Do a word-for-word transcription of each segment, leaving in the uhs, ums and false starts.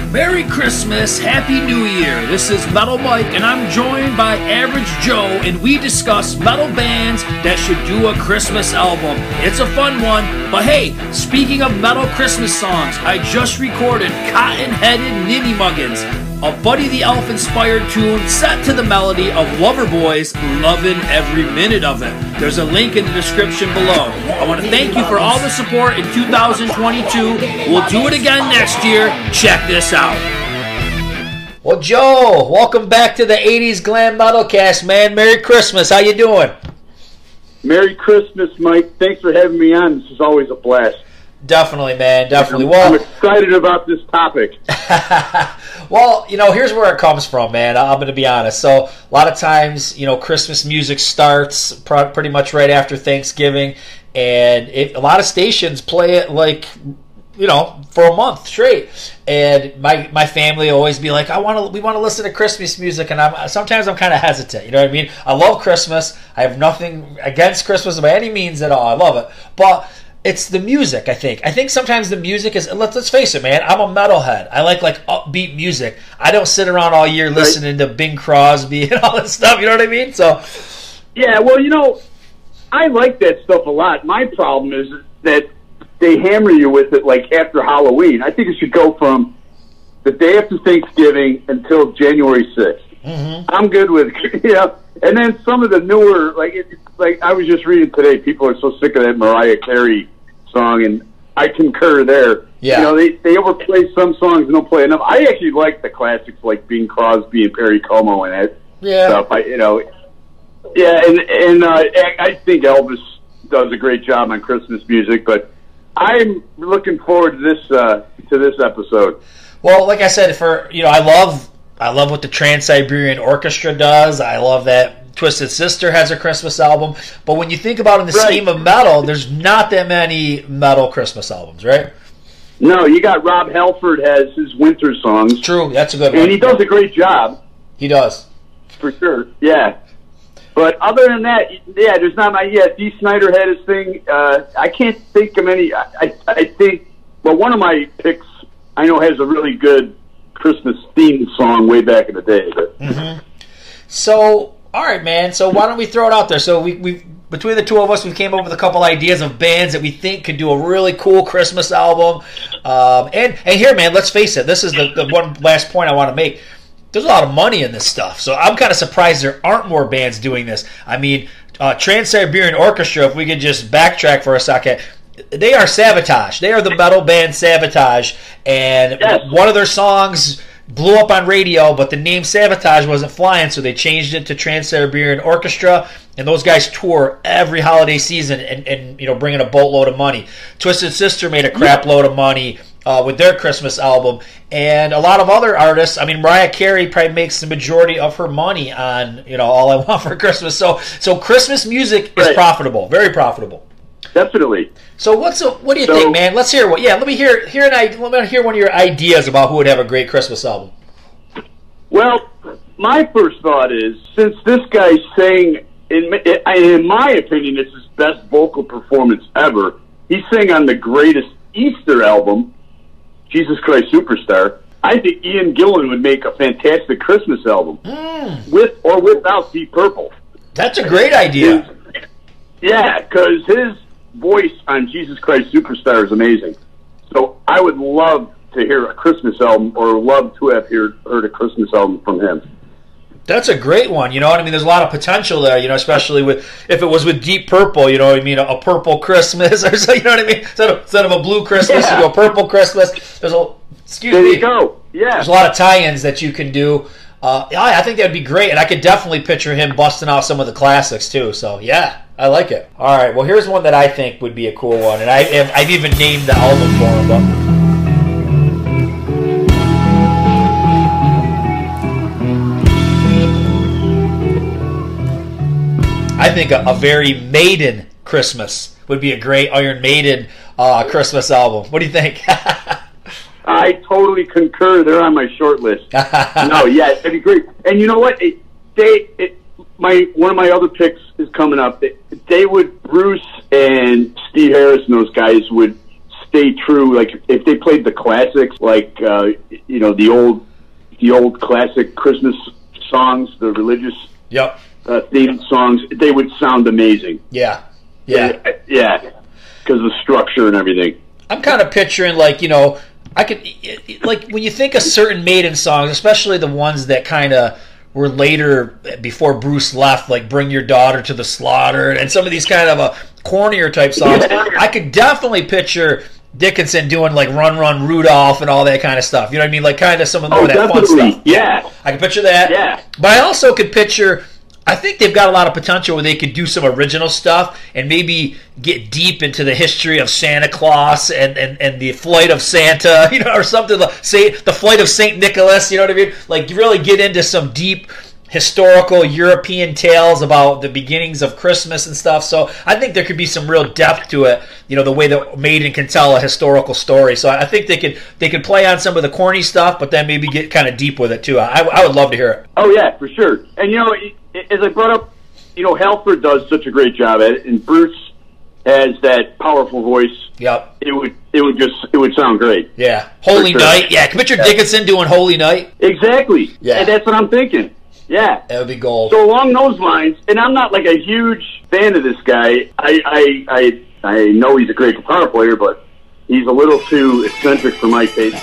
Merry Christmas, Happy New Year. This is Metal Mike, and I'm joined by Average Joe, and we discuss metal bands that should do a Christmas album. It's a fun one, but hey, speaking of metal Christmas songs, I just recorded Cotton-Headed Ninny Muggins, a Buddy the Elf-inspired tune set to the melody of Loverboy's Lovin' Every Minute of It. There's a link in the description below. I want to thank you for all the support in two thousand twenty-two. We'll do it again next year. Check this out. Well, Joe, welcome back to the eighties Glam Metal Cast, man. Merry Christmas. How you doing? Merry Christmas, Mike. Thanks for having me on. This is always a blast. Definitely, man. Definitely. I'm, well, I'm excited about this topic. Well, you know, here's where it comes from, man. I'm going to be honest. So, a lot of times, you know, Christmas music starts pr- pretty much right after Thanksgiving, and it, a lot of stations play it like, you know, for a month straight. And my my family always be like, I want to, we want to listen to Christmas music, and I'm sometimes I'm kind of hesitant. You know what I mean? I love Christmas. I have nothing against Christmas by any means at all. I love it, but it's the music, I think. I think sometimes the music is, let's, let's face it, man, I'm a metalhead. I like like upbeat music. I don't sit around all year listening to Bing Crosby and all that stuff, you know what I mean? So, yeah, well, you know, I like that stuff a lot. My problem is that they hammer you with it like after Halloween. I think it should go from the day after Thanksgiving until January sixth. Mm-hmm. I'm good with, you know, and then some of the newer, like, it, like I was just reading today, people are so sick of that Mariah Carey song, and I concur there. Yeah. You know, they, they overplay some songs and don't play enough. I actually like the classics like Bing Crosby and Perry Como and that yeah. stuff. I, you know, yeah, and, and uh, I think Elvis does a great job on Christmas music, but I'm looking forward to this, uh, to this episode. Well, like I said, for, you know, I love, I love what the Trans-Siberian Orchestra does. I love that Twisted Sister has a Christmas album. But when you think about it in the right. scheme of metal, there's not that many metal Christmas albums, right? No, you got Rob Halford has his winter songs. True, that's a good one. And he does a great job. He does. For sure, yeah. But other than that, yeah, there's not my, yeah, Dee Snider had his thing. Uh, I can't think of any, I, I, I think, well, one of my picks I know has a really good Christmas theme song way back in the day. But. Mm-hmm. So, all right, man. So why don't we throw it out there? So we we between the two of us, we came up with a couple ideas of bands that we think could do a really cool Christmas album. Um, and and here, man, let's face it. This is the, the one last point I want to make. There's a lot of money in this stuff, so I'm kind of surprised there aren't more bands doing this. I mean, uh, Trans-Siberian Orchestra. If we could just backtrack for a second. They are Savatage. They are the metal band Savatage, and yes. one of their songs blew up on radio, but the name Savatage wasn't flying, so they changed it to Trans-Siberian Orchestra, and those guys tour every holiday season and, and you know, bring in a boatload of money. Twisted Sister made a crap load of money uh, with their Christmas album, and a lot of other artists. I mean, Mariah Carey probably makes the majority of her money on, you know, All I Want for Christmas. So, so Christmas music is right. profitable, very profitable. Definitely. So what's a, what do you so, think, man? Let's hear what. Yeah, let me hear hear an idea. Let me hear one of your ideas about who would have a great Christmas album. Well, my first thought is, since this guy sang, in in my opinion, it's his best vocal performance ever. He sang on the greatest Easter album, Jesus Christ Superstar. I think Ian Gillan would make a fantastic Christmas album, mm. with or without Deep Purple. That's a great idea. His, yeah, because his voice on Jesus Christ Superstar is amazing. So I would love to hear a Christmas album, or love to have heard, heard a Christmas album from him. That's a great one. You know what I mean? There's a lot of potential there, you know, especially with, if it was with Deep Purple, you know what I mean, a, a purple Christmas, or so, you know what I mean? Instead of, instead of a blue Christmas, yeah. you go purple Christmas. There's a, excuse there me. There you go, yeah. There's a lot of tie-ins that you can do. Uh, yeah, I think that would be great, and I could definitely picture him busting out some of the classics, too. So, yeah, I like it. All right, well, here's one that I think would be a cool one, and I, I've even named the album for him, but I think a, a very Maiden Christmas would be a great Iron Maiden uh, Christmas album. What do you think? I totally concur. They're on my short list. No, yeah, it'd be great. And you know what? It, they, it, my one of my other picks is coming up. They, they would, Bruce and Steve Harris and those guys would stay true. Like if they played the classics, like uh, you know the old the old classic Christmas songs, the religious yep. uh, themed songs, they would sound amazing. Yeah, yeah, yeah, because of the structure and everything. I'm kind of picturing like you know I could like when you think of certain Maiden songs, especially the ones that kind of were later before Bruce left, like "Bring Your Daughter to the Slaughter" and some of these kind of a cornier type songs. I could definitely picture Dickinson doing like "Run Run Rudolph" and all that kind of stuff. You know what I mean? Like kind of some of more oh, of that definitely. fun stuff. Yeah, I can picture that. Yeah, but I also could picture. I think they've got a lot of potential where they could do some original stuff and maybe get deep into the history of Santa Claus and, and, and the flight of Santa, you know, or something like say the flight of Saint Nicholas, you know what I mean? Like really get into some deep historical European tales about the beginnings of Christmas and stuff. So I think there could be some real depth to it, you know, the way that Maiden can tell a historical story. So I think they could they could play on some of the corny stuff, but then maybe get kind of deep with it too. I, I would love to hear it. Oh yeah, for sure. And you know, as I brought up, you know, Halford does such a great job at it, and Bruce has that powerful voice. Yep. It would it would just it would sound great. Yeah. Holy sure. Night. Yeah. Can you picture yeah. Dickinson doing Holy Night? Exactly. Yeah. And that's what I'm thinking. Yeah. That would be gold. So along those lines, and I'm not like a huge fan of this guy. I I I, I know he's a great guitar player, but he's a little too eccentric for my taste.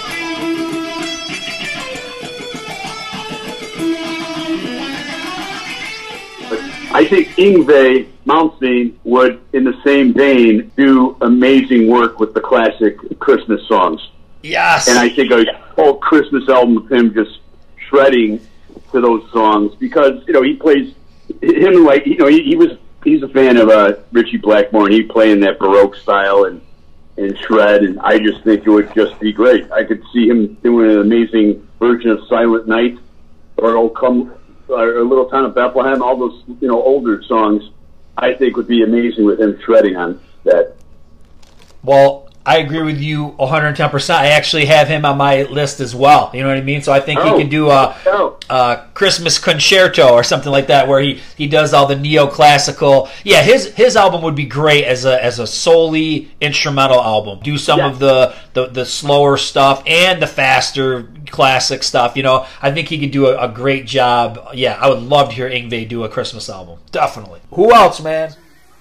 I think Yngwie Malmsteen would, in the same vein, do amazing work with the classic Christmas songs. Yes. And I think a whole Christmas album of him just shredding to those songs because, you know, he plays, him like, you know, he, he was, he's a fan of uh, Ritchie Blackmore, and he'd play in that Baroque style and, and shred, and I just think it would just be great. I could see him doing an amazing version of Silent Night or Oh Come... or Little Town of Bethlehem, all those, you know, older songs, I think would be amazing with him shredding on that. Well, I agree with you one hundred ten percent. I actually have him on my list as well. You know what I mean? So I think oh, he can do a, oh. a Christmas concerto or something like that, where he, he does all the neoclassical. Yeah, his his album would be great as a as a solely instrumental album. Do some yeah. of the, the, the slower stuff and the faster classic stuff. You know, I think he could do a, a great job. Yeah, I would love to hear Yngwie do a Christmas album. Definitely. Who else, man?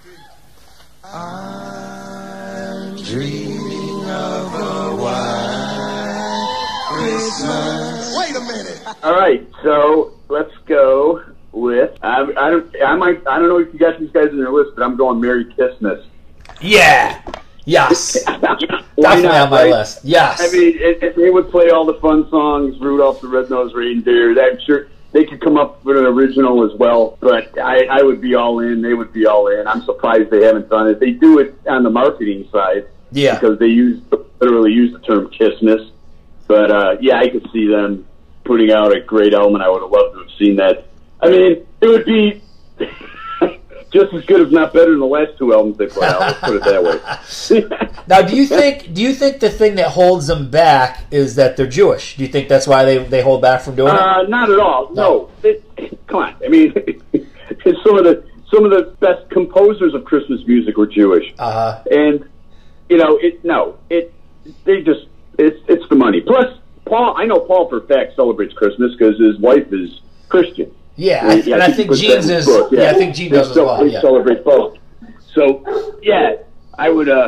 I'm dreaming of a white Christmas. Wait a minute. All right, so let's go with I, I don't I might I don't know if you got these guys in your list, but I'm going Merry Christmas. Yeah. Yes. Why Definitely not, on my right? list. Yes. I mean, it, it, they would play all the fun songs, Rudolph the Red-Nosed Reindeer. I'm sure they could come up with an original as well, but I, I would be all in. They would be all in. I'm surprised they haven't done it. They do it on the marketing side, yeah, because they use literally use the term Kissmas. But uh, yeah, I could see them putting out a great album, and I would have loved to have seen that. I mean, it would be just as good, if not better, than the last two albums they put out. Let's put it that way. Now, do you think do you think the thing that holds them back is that they're Jewish? Do you think that's why they, they hold back from doing uh, it? Not at all. No. no. It, come on. I mean, some of the some of the best composers of Christmas music were Jewish, uh-huh. and you know, it. No, it. They just it's it's the money. Plus, Paul. I know Paul for a fact celebrates Christmas because his wife is Christian. Yeah, and, and I think Gene's is. Yeah. yeah, I think Gene does as well. They yeah. celebrate both. So, yeah, I would. Uh,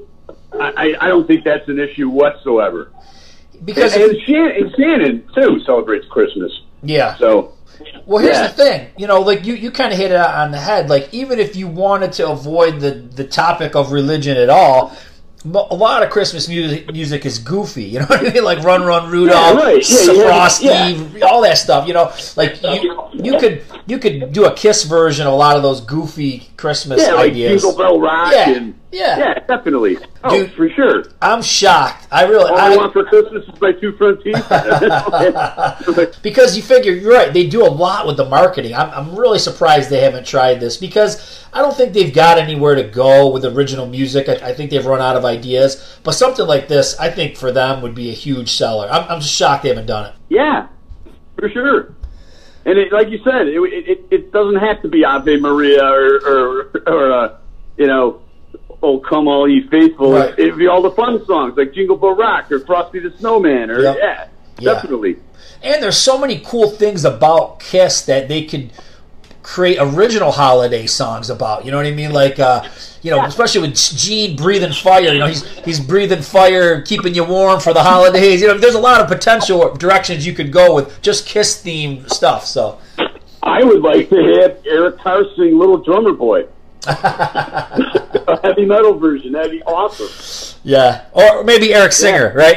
I I don't think that's an issue whatsoever. Because and, and, Shannon, and Shannon too celebrates Christmas. Yeah. So. Well, here's yeah. the thing. You know, like you, you kind of hit it on the head. Like even if you wanted to avoid the the topic of religion at all. A lot of Christmas music music is goofy, you know what I mean? Like Run Run Rudolph, yeah, right. yeah, Frosty, yeah. all that stuff. You know, like you, you could you could do a Kiss version of a lot of those goofy Christmas yeah, like ideas. Jingle Bell Rock. Yeah, and, yeah, yeah, definitely. Oh, Dude, for sure. I'm shocked. I really. All I, I want for Christmas is my two front teeth. Because you figure you're right. They do a lot with the marketing. I'm I'm really surprised they haven't tried this because I don't think they've got anywhere to go with original music. I, I think they've run out of ideas. But something like this, I think for them would be a huge seller. I'm, I'm just shocked they haven't done it. Yeah, for sure. And it, like you said, it, it it doesn't have to be Ave Maria or or, or uh, you know, Oh, Come All Ye Faithful. Right. It'd be all the fun songs like Jingle Bell Rock or Frosty the Snowman. Or Yep. yeah, Yeah. definitely. And there's so many cool things about Kiss that they could create original holiday songs about. You know what I mean? Like, uh, you know, Yeah. especially with Gene breathing fire. You know, he's he's breathing fire, keeping you warm for the holidays. You know, there's a lot of potential directions you could go with just Kiss themed stuff. So, I would like to have Eric Carr sing Little Drummer Boy. A heavy metal version. That'd be awesome. yeah, or maybe Eric Singer, right?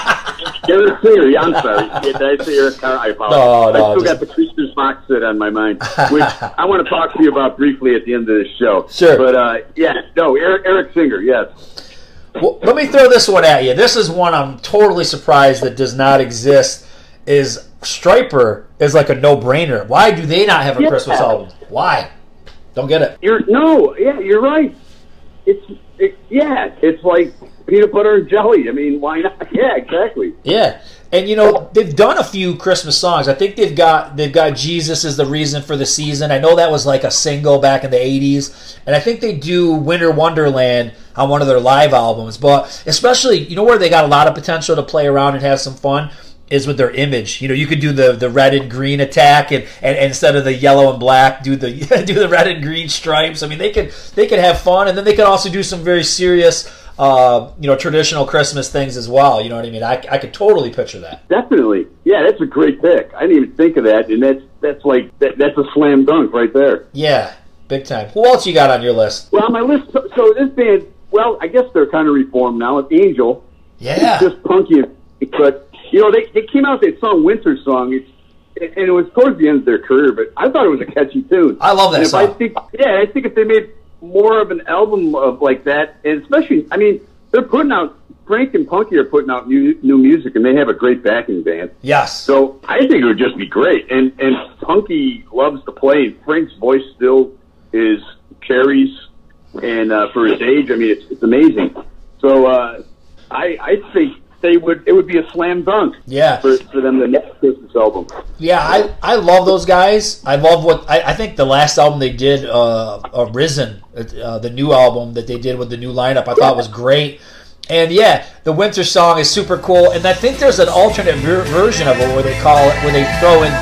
Eric Singer, yeah, I'm sorry. Yeah, did I say Eric Carr? I apologize. No, no, I still just- got the Christmas box set on my mind, which I want to talk to you about briefly at the end of this show. Sure. But, uh, yeah, no, Eric, Eric Singer, yes. Well, let me throw this one at you. This is one I'm totally surprised that does not exist. Is Stryper is like a no-brainer. Why do they not have a Yeah. Christmas album? Why? Don't get it. You're no, yeah, you're right. It's it, yeah, it's like peanut butter and jelly. I mean, why not? Yeah, exactly. Yeah, and you know they've done a few Christmas songs. I think they've got they've got Jesus is the Reason for the Season. I know that was like a single back in the eighties, and I think they do Winter Wonderland on one of their live albums. But especially, you know where they got a lot of potential to play around and have some fun is with their image. You know, you could do the, the red and green attack, and, and, and instead of the yellow and black, do the do the red and green stripes. I mean, they could they could have fun, and then they could also do some very serious, uh, you know, traditional Christmas things as well. You know what I mean? I, I could totally picture that. Definitely. Yeah, that's a great pick. I didn't even think of that, and that's that's like that, that's a slam dunk right there. Yeah, big time. Who else you got on your list? Well, on my list. So, so this band, well, I guess they're kind of reformed now. It's Angel. Yeah. It's just punky, but you know, they they came out with that song Winter Song. It's and it was towards the end of their career, but I thought it was a catchy tune. I love that and if song. I think, yeah, I think if they made more of an album of like that, and especially, I mean, they're putting out Frank and Punky are putting out new new music, and they have a great backing band. Yes. So I think it would just be great. And and Punky loves to play, and Frank's voice still is carries, and uh, for his age, I mean, it's it's amazing. So uh, I I think they would it would be a slam dunk. Yeah. For for them to next Christmas album. Yeah, I, I love those guys. I love what I, I think the last album they did, uh, uh Risen, uh, the new album that they did with the new lineup, I thought was great. And yeah, the Winter Song is super cool. And I think there's an alternate ver- version of it where they call it where they throw in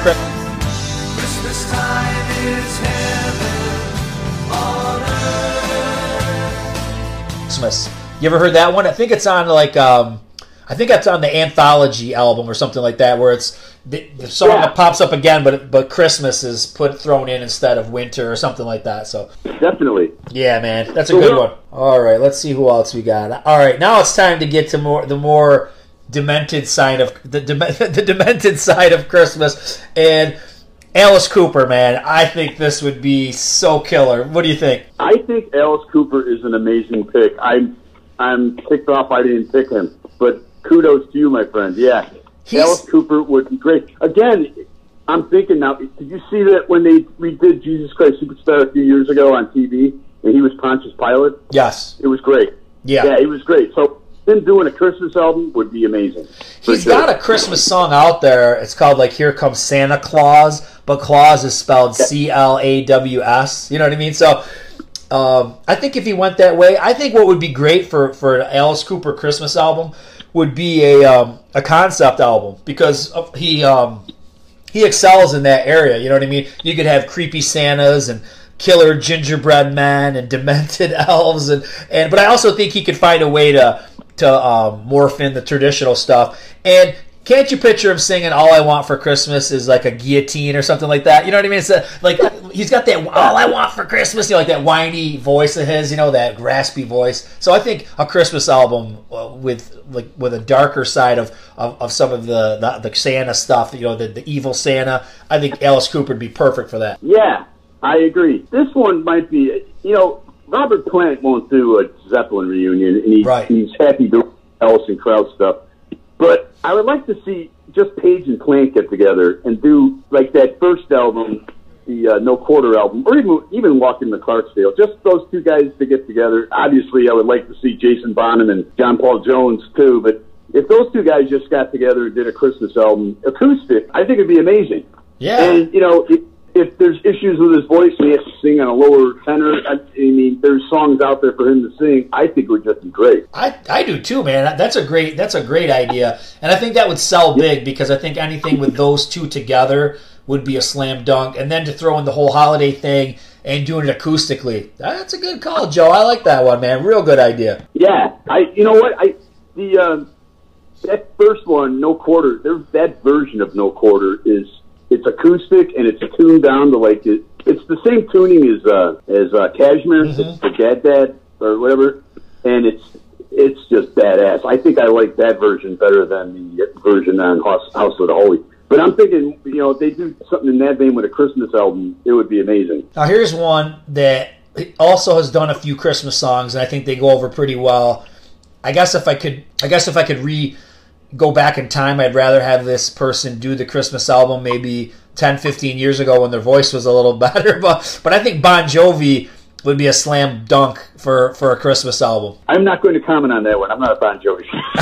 Christmas time is heaven on earth. Christmas. You ever heard that one? I think it's on like um, I think it's on the Anthology album or something like that, where it's the, the song Yeah. that pops up again, but but Christmas is put thrown in instead of winter or something like that. So Definitely. yeah, man, that's a So good we'll- one. All right, let's see who else we got. All right, now it's time to get to more the more demented side of the dem- the demented side of Christmas. And Alice Cooper, man, I think this would be so killer. What do you think? I think Alice Cooper is an amazing pick. I'm I'm ticked off I didn't pick him, but kudos to you, my friend. Yeah, He's- Alice Cooper would be great. Again, I'm thinking now. Did you see that when they redid Jesus Christ Superstar a few years ago on T V, and he was Pontius Pilate? Yes. It was great. Yeah. yeah, it was great. So him doing a Christmas album would be amazing. for He's sure. got a Christmas song out there. It's called like "Here Comes Santa Claus," but Claus is spelled C L A W S. You know what I mean? So um, I think if he went that way, I think what would be great for for an Alice Cooper Christmas album would be a um, a concept album, because of- he um, he excels in that area. You know what I mean? You could have creepy Santas and killer gingerbread men and demented elves, and, and but I also think he could find a way to to um, morph in the traditional stuff. And can't you picture him singing "All I Want for Christmas is like a guillotine" or something like that? You know what I mean? It's a, like he's got that "All I want for Christmas," you know, like that whiny voice of his, you know, that raspy voice. So I think a Christmas album uh, with like with a darker side of, of, of some of the, the the Santa stuff, you know, the, the evil Santa. I think Alice Cooper would be perfect for that. Yeah, I agree. This one might be, you know, Robert Plant won't do a Zeppelin reunion, and he, Right. he's happy doing Ellison Krauss stuff. But I would like to see just Page and Plant get together and do like that first album, the uh, No Quarter album, or even even Walking the Clarksdale. Just those two guys to get together. Obviously, I would like to see Jason Bonham and John Paul Jones too. But if those two guys just got together and did a Christmas album, acoustic, I think it'd be amazing. Yeah. And you know, it, if there's issues with his voice and he has to sing on a lower tenor, I, I mean, there's songs out there for him to sing. I think it would just be great. I, I do too, man. That's a great that's a great idea, and I think that would sell big because I think anything with those two together would be a slam dunk. And then to throw in the whole holiday thing and doing it acoustically, that's a good call, Joe. I like that one, man. Real good idea. Yeah, I. You know what? I the uh, that first one, No Quarter. There, that version of No Quarter is. It's acoustic and it's tuned down to like it, it's the same tuning as uh, as uh, Cashmere, Mm-hmm. it's the Dad Dad or whatever, and it's it's just badass. I think I like that version better than the version on House, House of the Holy. But I'm thinking, you know, if they do something in that vein with a Christmas album, it would be amazing. Now here's one that also has done a few Christmas songs, and I think they go over pretty well. I guess if I could, I guess if I could re. go back in time, I'd rather have this person do the Christmas album maybe ten, fifteen years ago when their voice was a little better. But but I think Bon Jovi would be a slam dunk for, for a Christmas album. I'm not going to comment on that one. I'm not a Bon Jovi.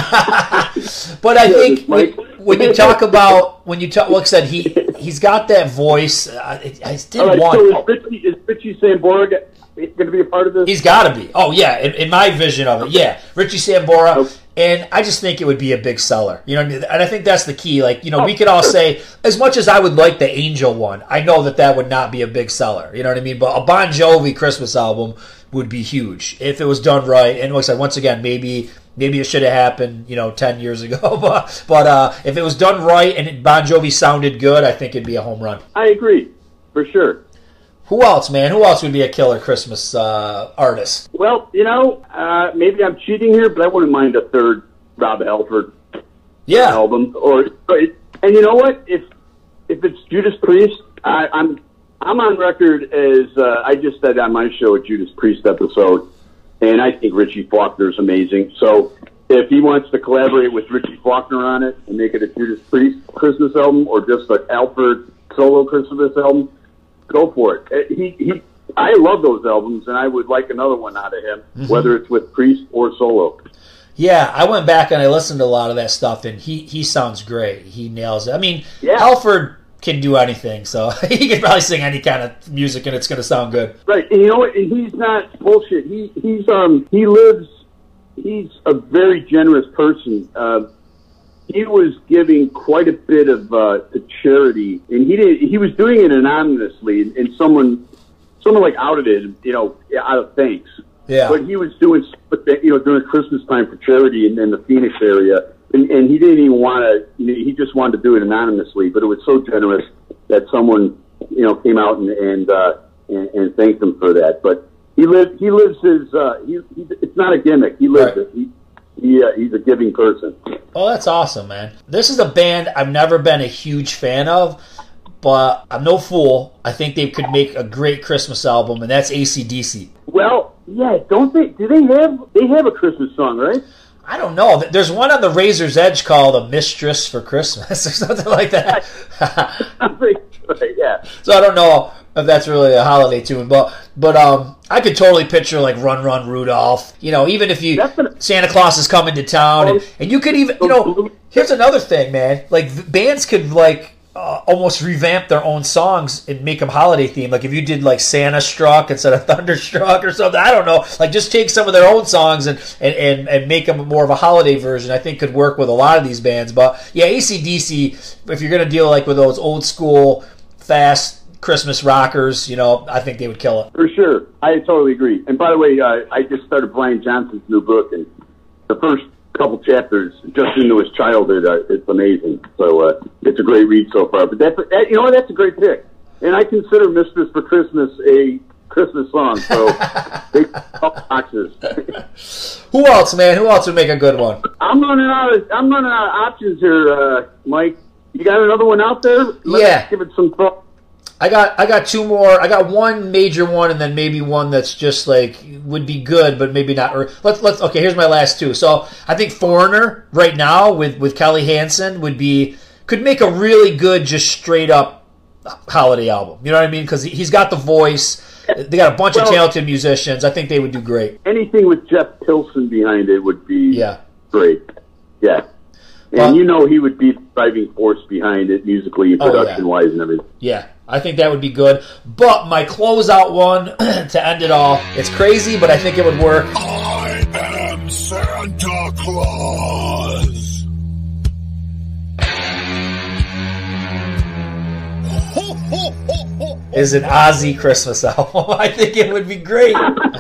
But I Yeah, think it's when, like- when you talk about, when you talk, like I said, he, he's got that voice. I, I didn't All right, want... so is Richie, is Richie Sambora going to be a part of this? He's got to be. Oh, yeah, in, in my vision of it, yeah. Richie Sambora. Okay. And I just think it would be a big seller. You know what I mean? And I think that's the key. Like, you know, we could all say, as much as I would like the Angel one, I know that that would not be a big seller. You know what I mean? But a Bon Jovi Christmas album would be huge if it was done right. And like I said, once again, maybe maybe it should have happened, you know, ten years ago. but but uh, if it was done right and Bon Jovi sounded good, I think it'd be a home run. I agree, for sure. Who else, man? Who else would be a killer Christmas uh, artist? Well, you know, uh, maybe I'm cheating here, but I wouldn't mind a third Rob Halford Yeah. album. Or and you know what? If if it's Judas Priest, I, I'm I'm on record as uh, I just said on my show, a Judas Priest episode, and I think Richie Faulkner is amazing. So if he wants to collaborate with Richie Faulkner on it and make it a Judas Priest Christmas album, or just a Halford solo Christmas album, go for it. Uh, He, he, I love those albums, and I would like another one out of him, Mm-hmm. whether it's with Priest or solo. Yeah, I went back and I listened to a lot of that stuff, and he, he sounds great. He nails it. I mean, Yeah. Halford can do anything, so he can probably sing any kind of music, and it's going to sound good. Right, and you know what? And he's not bullshit. He he's um he lives. He's a very generous person. Uh, he was giving quite a bit of uh, to charity, and he did. He was doing it anonymously, and, and someone someone like outed it, you know, out of thanks. Yeah. But he was doing, you know, during Christmas time for charity in, in the Phoenix area, and, and he didn't even want to. You know, he just wanted to do it anonymously. But it was so generous that someone, you know, came out and and, uh, and, and thanked him for that. But he lives. He lives his. Uh, he, he, it's not a gimmick. He lives Right. it. He, he uh, he's a giving person. Oh, that's awesome, man. This is a band I've never been a huge fan of, but I'm no fool. I think they could make a great Christmas album, and that's A C D C. Well, yeah. Don't they? Do they have? They have a Christmas song, right? I don't know. There's one on the Razor's Edge called "A Mistress for Christmas" or something like that. Right, yeah. So I don't know if that's really a holiday tune, but but um, I could totally picture like "Run Run Rudolph." You know, even if you That's gonna- Santa Claus is coming to town, and, and you could even you know. Here's another thing, man. Like v- bands could like uh, almost revamp their own songs and make them holiday themed. Like if you did like Santa Struck instead of Thunderstruck or something. I don't know. Like just take some of their own songs and and, and, and make them more of a holiday version. I think could work with a lot of these bands. But yeah, A C D C. If you're gonna deal like with those old school fast Christmas rockers, you know, I think they would kill it. For sure. I totally agree. And by the way, uh, I just started Brian Johnson's new book, and the first couple chapters, just into his childhood, uh, it's amazing. So uh, it's a great read so far. But that's, that, you know what, that's a great pick. And I consider Mistress for Christmas a Christmas song, so they up boxes. Who else, man? Who else would make a good one? I'm running out of, I'm running out of options here, uh, Mike. You got another one out there? Let's Yeah. give it some thought. I got I got two more. I got one major one, and then maybe one that's just like would be good, but maybe not. Or let's let's okay. Here's my last two. So I think Foreigner right now with with Kelly Hansen would be could make a really good just straight up holiday album. You know what I mean? Because he's got the voice. They got a bunch Well- of talented musicians. I think they would do great. Anything with Jeff Pilson behind it would be Yeah. great. Yeah. And Well- you know he would be the driving force behind it musically and Oh, yeah. production-wise and everything. Yeah, I think that would be good. But my closeout one to end it all, it's crazy, but I think it would work. I am Santa Claus. Ho, ho, ho, ho. Is an Ozzy Christmas album. I think it would be great.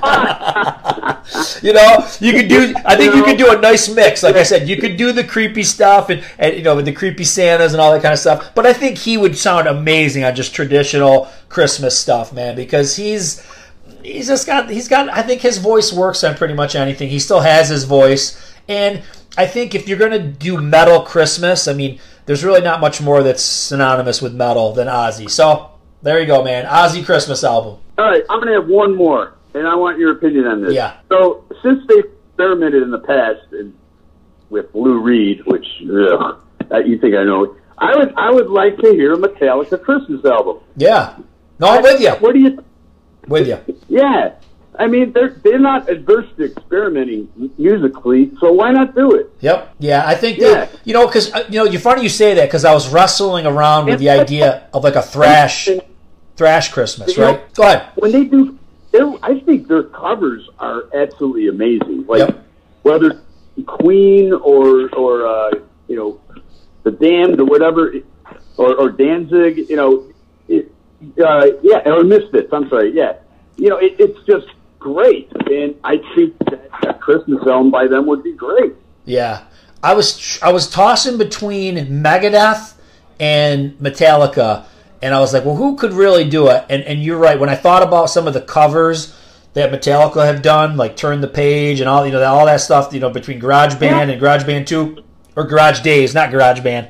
You know, you could do. I think you could do a nice mix. Like I said, you could do the creepy stuff and, and you know with the creepy Santas and all that kind of stuff. But I think he would sound amazing on just traditional Christmas stuff, man, because he's he's just got he's got. I think his voice works on pretty much anything. He still has his voice, and I think if you're gonna do metal Christmas, I mean, there's really not much more that's synonymous with metal than Ozzy. So there you go, man. Ozzy Christmas album. All right, I'm going to have one more, and I want your opinion on this. Yeah. So since they experimented in the past and with Lou Reed, which ugh, uh, you think I know, I would I would like to hear a Metallica Christmas album. Yeah. No, I'm with you. What do you? With you. Yeah, I mean they're they're not adverse to experimenting musically, so why not do it? Yep. Yeah, I think Yeah. that, you know, because, you know, you're funny you say that because I was wrestling around with the idea of like a thrash, And, thrash Christmas, You know- right? Go ahead. when they do, they're- I think their covers are absolutely amazing. Like Yep. whether Queen or or uh, you know the Damned or whatever, or, or Danzig, you know, it, uh, yeah, or Misfits. I'm sorry, yeah, you know, it, it's just great, and I think that a Christmas album by them would be great. Yeah. I was I was tossing between Megadeth and Metallica, and I was like, well, who could really do it? And and you're right. When I thought about some of the covers that Metallica have done, like Turn the Page and all, you know, all that stuff, you know, between Garage Band and Garage Band two, or Garage Days, not Garage Band.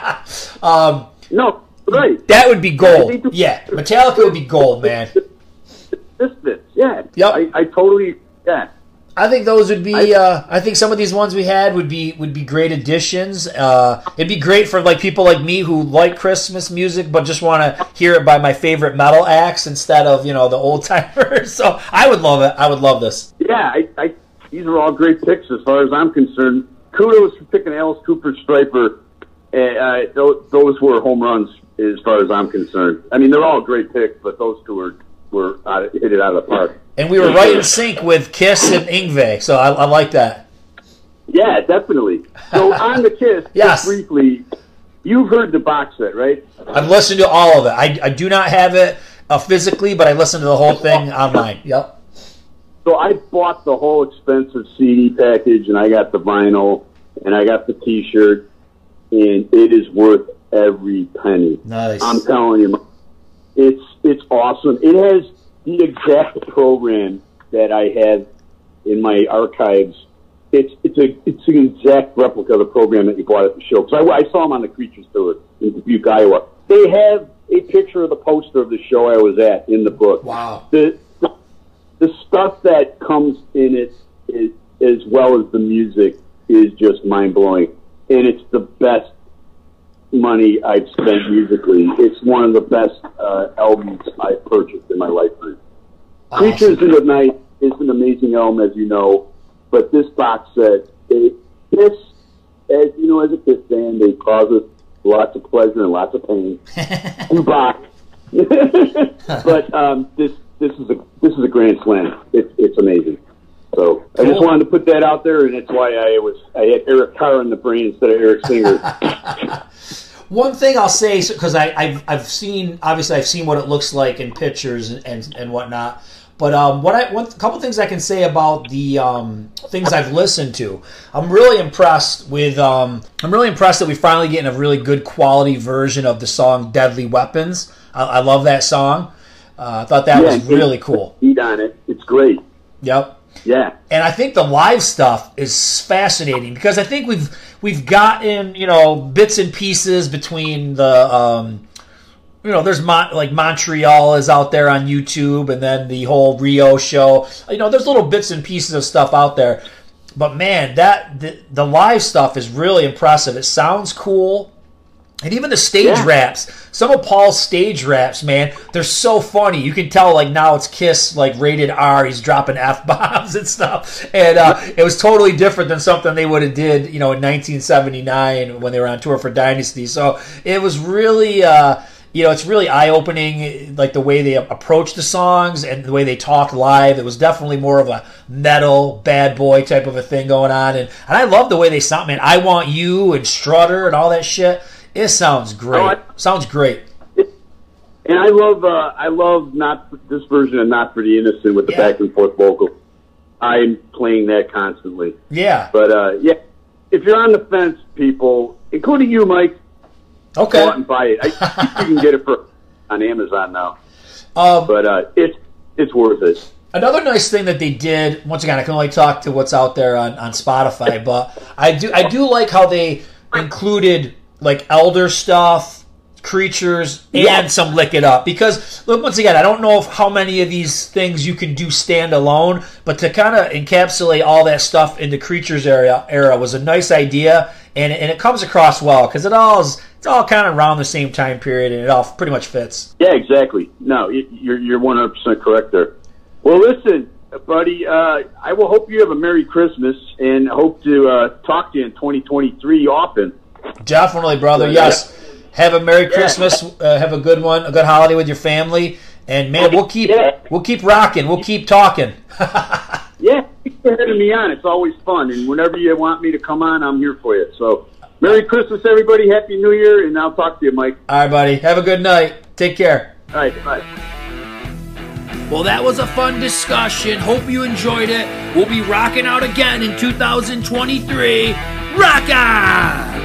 um, No, right. that would be gold. Yeah, Metallica would be gold, man. Misfits, yeah. Yep. I, I totally, yeah. I think those would be. I- Uh, I think some of these ones we had would be would be great additions. Uh, it'd be great for like people like me who like Christmas music but just want to hear it by my favorite metal acts instead of you know the old timers. So I would love it. I would love this. Yeah, I, I, these are all great picks as far as I'm concerned. Kudos for picking Alice Cooper, Striper. Uh, uh, those, those were home runs as far as I'm concerned. I mean, they're all great picks, but those two were, were out of, hit it out of the park. And we were right in sync with Kiss and Yngwie, so I, I like that. Yeah, definitely. So on the Kiss, Yes. just briefly, you've heard the box set, right? I've listened to all of it. I, I do not have it uh, physically, but I listened to the whole thing online. Yep. So I bought the whole expensive C D package, and I got the vinyl, and I got the T-shirt, and it is worth every penny. Nice. I'm telling you, it's it's awesome. It has the exact program that I have in my archives. It's it's a it's an exact replica of the program that you bought at the show. Because I, I saw them on the Creatures tour in Dubuque, Iowa. They have a picture of the poster of the show I was at in the book. Wow. The the, the stuff that comes in it, is, as well as the music, is just mind blowing, and it's the best money I've spent musically. It's one of the best uh, albums I've purchased in my lifetime. Awesome. Creatures in the Night is an amazing album, as you know, but this box set, it, this, as you know, as a Kiss fan, they cause us lots of pleasure and lots of pain. Two box. But um, this this is a this is a grand slam. It's it's amazing. So I just Cool. wanted to put that out there, and that's why I was I had Eric Carr in the brain instead of Eric Singer. One thing I'll say, because I I've, I've seen obviously I've seen what it looks like in pictures and and, and whatnot. But um, what I one couple things I can say about the um, things I've listened to, I'm really impressed with. Um, I'm really impressed that we finally getting a really good quality version of the song "Deadly Weapons." I, I love that song. Uh, I thought that Yeah, was really cool. Eat on it. It's great. Yep. Yeah. And I think the live stuff is fascinating because I think we've we've gotten you know bits and pieces between the um, you know there's Mon- like Montreal is out there on YouTube and then the whole Rio show, you know there's little bits and pieces of stuff out there, but man that the, the live stuff is really impressive. It sounds cool. And even the stage Yeah. raps, some of Paul's stage raps, man, they're so funny. You can tell, like, now it's Kiss, like, rated R. He's dropping F-bombs and stuff. And uh, it was totally different than something they would have did, you know, in nineteen seventy-nine when they were on tour for Dynasty. So it was really, uh, you know, it's really eye-opening, like, the way they approach the songs and the way they talk live. It was definitely more of a metal, bad boy type of a thing going on. And, and I love the way they sound, man. I Want You and Strutter and all that shit. It sounds great. Oh, I- sounds great. And I love, uh, I love not this version of "Not for the Innocent" with the Yeah. back and forth vocal. I'm playing that constantly. Yeah. But uh, yeah, if you're on the fence, people, including you, Mike, go out Okay. and buy it. I think you can get it for on Amazon now. Um, But uh, it's it's worth it. Another nice thing that they did, once again, I can only talk to what's out there on, on Spotify, but I do I do like how they included like Elder stuff, Creatures, and Yeah. some Lick It Up. Because, look, once again, I don't know if how many of these things you can do stand alone, but to kind of encapsulate all that stuff into Creatures era, era was a nice idea, and, and it comes across well, because it all is, it's all kind of around the same time period, and it all pretty much fits. Yeah, exactly. No, y- you're you're one hundred percent correct there. Well, listen, buddy, uh, I will hope you have a Merry Christmas, and hope to uh, talk to you in twenty twenty-three often. Definitely, brother. Yeah. Yes. Have a Merry Christmas. Uh, have a good one, a good holiday with your family, and man, we'll keep Yeah. we'll keep rocking. We'll keep talking. Yeah, thanks for having me on. It's always fun, and whenever you want me to come on, I'm here for you. So, Merry Christmas, everybody. Happy New Year, and I'll talk to you, Mike. All right, buddy. Have a good night. Take care. All right, bye. Well, that was a fun discussion. Hope you enjoyed it. We'll be rocking out again in two thousand twenty-three. Rock on!